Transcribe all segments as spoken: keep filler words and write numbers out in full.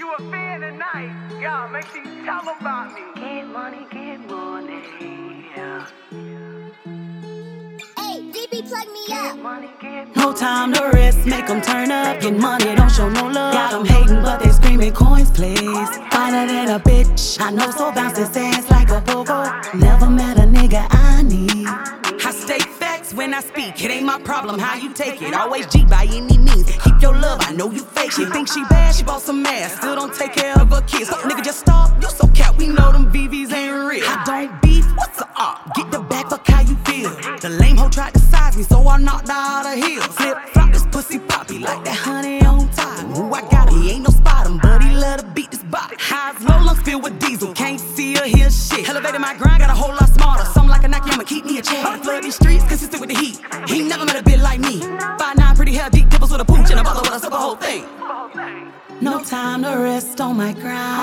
you a fan tonight, y'all, make sure you tell them about me. Get money, get money, yeah. Hey, D B, plug me up. Money, get no time to rest, make them turn up. Get money, don't show no love. Got them hating, but they screaming coins, please. Finer than a bitch, I know, so bounce this ass like a pogo. Never met a nigga I need. I state facts when I speak, it ain't my problem how you take it. Always G by any means, keep your love, I know you fake. She think she bad, she bought some ass, still don't take care of her kids. Fuck nigga, just stop, you so cat, we know them V Vs ain't real. I don't beef, what's the up? Get the back, fuck how you feel. The lame hoe tried to size me, so I knocked her out of heels. Flip flop, this pussy poppy like that honey on top. Ooh, I got him, he ain't no spot him, but he love to beat this body. Highs, low, lungs filled with diesel, can't see or hear shit. Elevated my grind, got a whole lot smarter. Something like a Nike, I'ma keep me a chain. I flood these streets, consistent with the heat. He ain't never met a bitch like me. Five nine, pretty hell, deep dimples with a pooch, and a bottle with us up a whole thing. No time to rest on my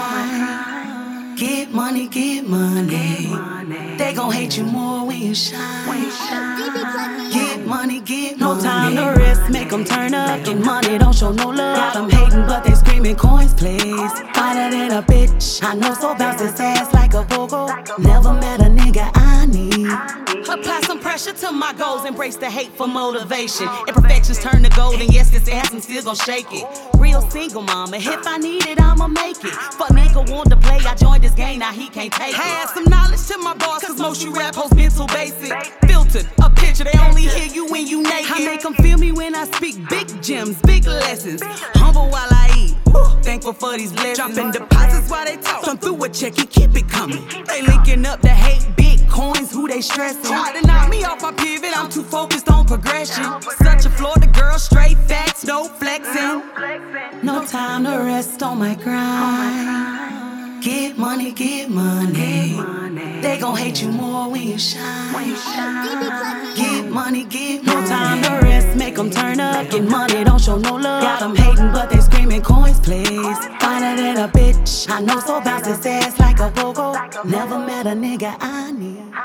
grind. Get money, get money. They gon' hate you more when you shine. D B, plug me up. Get money, get no time to rest, make them turn up. Get money, don't show no love. Got them hating, but they screaming coins, please. Finer than a bitch, I know, so bounce this ass like a pogo. Never met a nigga I need. Apply some pressure to my goals, embrace the hate for motivation. Imperfections turn to gold, and yes, this ass I'm still gon' shake it. Real single mama, if I need it, I'ma make it. Fuck nigga want to play, I joined this game, now he can't take it. Had some knowledge to my boss, cause most you rap hoes mental basic. Filtered, a picture, they only hear you when you naked. I make them feel me when I speak big gems, big lessons. Humble while I eat, woo, thankful for these blessings. Dropping deposits while they talk, come through a check and keep it coming. They linking up the hate, big coins, who they stressing. Try to knock me off my pivot, I'm too focused on progression. Such a Florida girl, straight facts, no flexing. No time to rest on my grind. Get money, get money. They gon' hate you more when you shine. D B, plug me up. Get money, get no time to rest, make them turn up. Get money, don't show no love. Got them hating, but they screaming coins, please. Finer than a bitch, I know, so bounce this ass like a pogo. Never met a nigga I need.